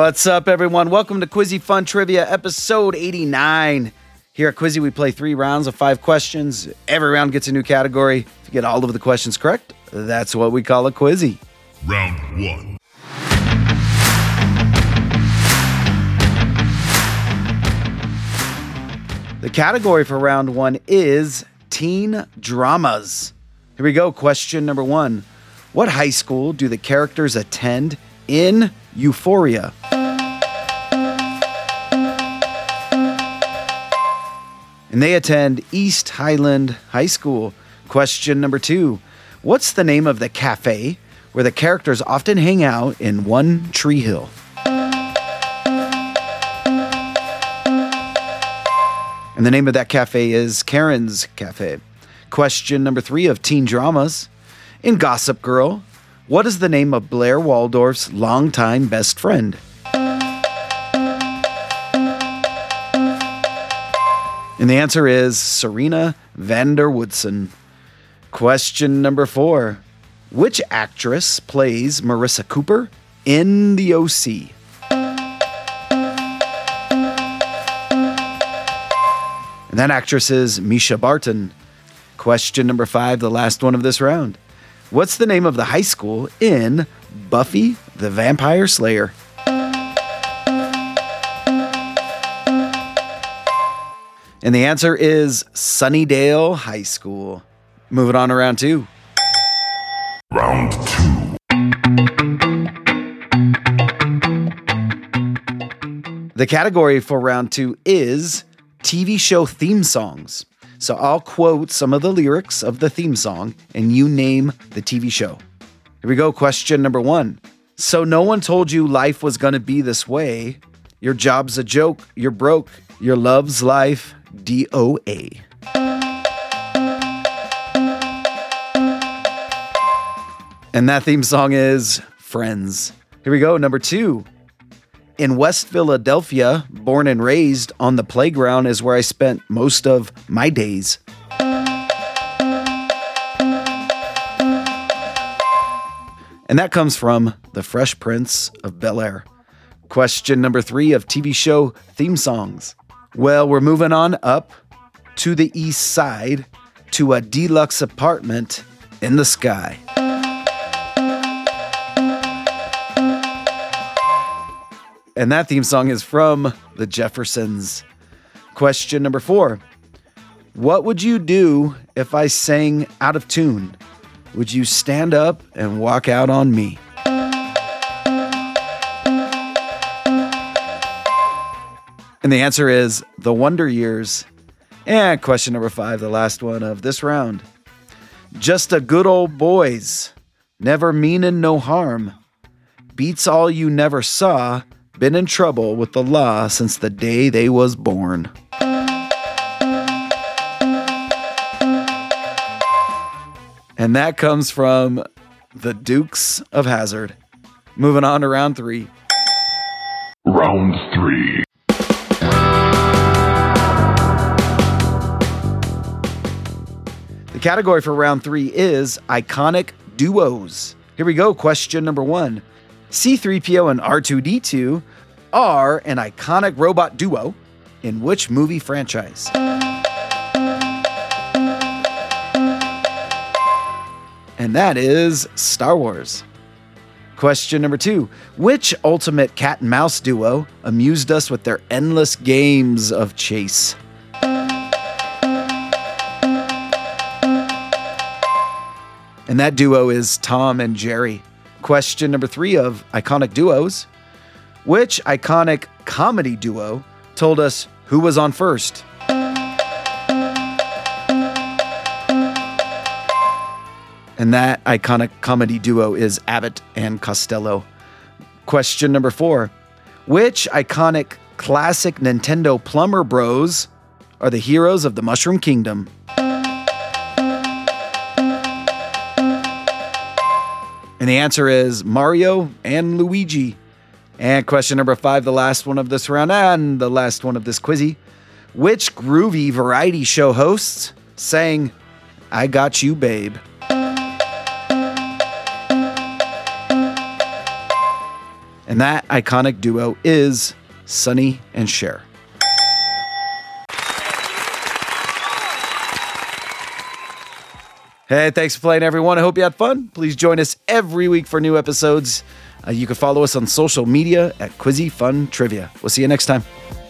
What's up, everyone? Welcome to Quizzy Fun Trivia, episode 89. Here at Quizzy, we play 3 rounds of 5 questions. Every round gets a new category. If you get all of the questions correct, that's what we call a Quizzy. Round 1. The category for round 1 is teen dramas. Here we go. Question number 1. What high school do the characters attend in Euphoria? And they attend East Highland High School. Question number 2. What's the name of the cafe where the characters often hang out in One Tree Hill? And the name of that cafe is Karen's Cafe. Question number 3 of teen dramas. In Gossip Girl, what is the name of Blair Waldorf's longtime best friend? And the answer is Serena van der Woodsen. Question number 4. Which actress plays Marissa Cooper in The O.C.? And that actress is Misha Barton. Question number 5, the last one of this round. What's the name of the high school in Buffy the Vampire Slayer? And the answer is Sunnydale High School. Moving on to round 2. Round 2. The category for round 2 is TV show theme songs. So I'll quote some of the lyrics of the theme song and you name the TV show. Here we go. Question number 1. So no one told you life was going to be this way. Your job's a joke. You're broke. Your love's life. DOA. And that theme song is Friends. Here we go. Number 2. In West Philadelphia, born and raised, on the playground is where I spent most of my days. And that comes from The Fresh Prince of Bel-Air. Question number 3 of TV show theme songs. Well, we're moving on up to the east side to a deluxe apartment in the sky. And that theme song is from the Jeffersons. Question number 4. What would you do if I sang out of tune? Would you stand up and walk out on me? And the answer is The Wonder Years. And question number 5, the last one of this round. Just a good old boys, never meanin' no harm. Beats all you never saw. Been in trouble with the law since the day they was born. And that comes from the Dukes of Hazzard. Moving on to round 3. Round 3. The category for round 3 is iconic duos. Here we go. Question number 1. C-3PO and R2-D2 are an iconic robot duo in which movie franchise? And that is Star Wars. Question number 2. Which ultimate cat and mouse duo amused us with their endless games of chase? And that duo is Tom and Jerry. Question number 3 of iconic duos. Which iconic comedy duo told us who was on first? And that iconic comedy duo is Abbott and Costello. Question number 4. Which iconic classic Nintendo plumber bros are the heroes of the Mushroom Kingdom? And the answer is Mario and Luigi. And question number 5, the last one of this round and the last one of this quizzy. Which groovy variety show hosts sang I Got You, Babe? And that iconic duo is Sonny and Cher. Hey, thanks for playing, everyone. I hope you had fun. Please join us every week for new episodes. You can follow us on social media at Quizzy Fun Trivia. We'll see you next time.